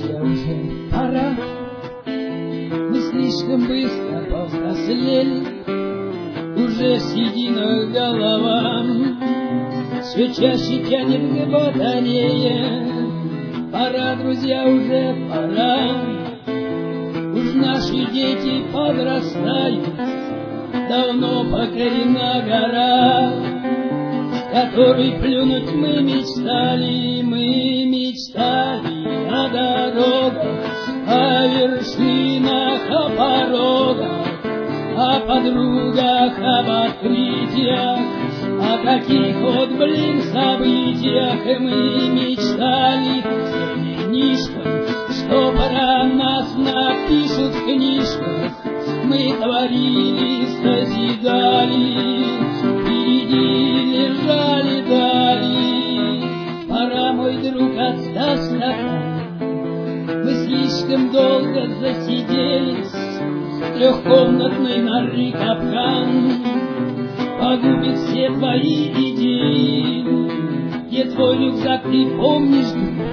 друзья, уже пора. Мы слишком быстро повзрослели, уже в сединах головам все чаще тянет к батарее. Пора, друзья, уже пора. Уж наши дети подрастают, давно покорена гора, с которой плюнуть мы мечтали о дорогах, о вершинах, о порогах, о подругах, об открытиях, о таких вот, событиях мы мечтали в книжках, что про нас напишут в книжках. Мы творили, созидали, впереди лежали дали. Пора, мой друг, остаться. Мы слишком долго засиделись, трехкомнатной норы капкан погубит все твои идеи. Где твой рюкзак, ты помнишь,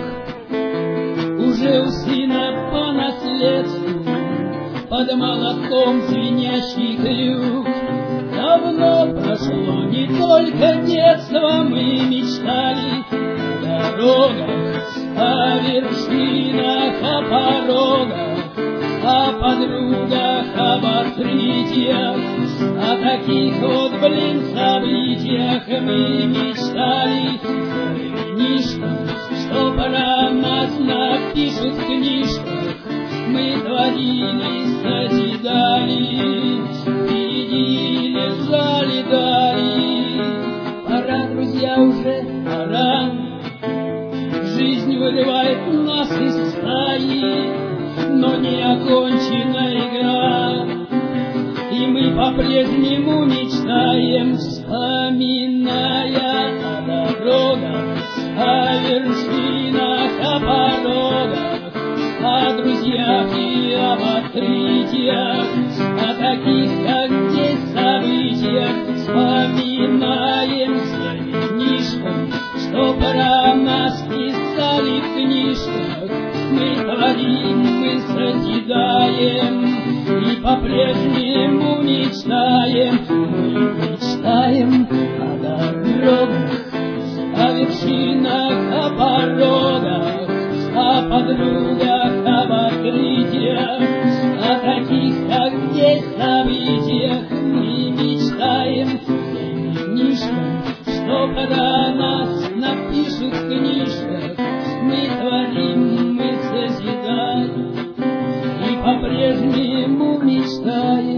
друг? Уже у сына по наследству под молотком звенящий крюк. Давно прошло не только детство, мы мечтали о дорогах, о вершинах, о порогах, о подругах, об открытиях, о таких вот, событиях мы мечтали в книжках, что про нас напишут в книжках. Мы творили, созидали, впереди лежали дали. Пора, друзья, уже пора. Жизнь вырывает нас из стаи, но не окончена игра. И мы по-прежнему мечтаем, вспоминая о дорогах, о вершинах, о порогах, о друзьях и об открытиях, о таких, как здесь, событиях. Вспоминаем в книжках, что про нас писали в книжках. Мы творим, мы созидаем и по-прежнему мечтаем. Мы мечтаем о дорогах, о вершинах, о порогах, о подругах, об открытиях, о таких, как здесь, событиях. Мы мечтаем в книжках, что про нас напишут в книжках. Мы творим, мы созидаем и по-прежнему мечтаем.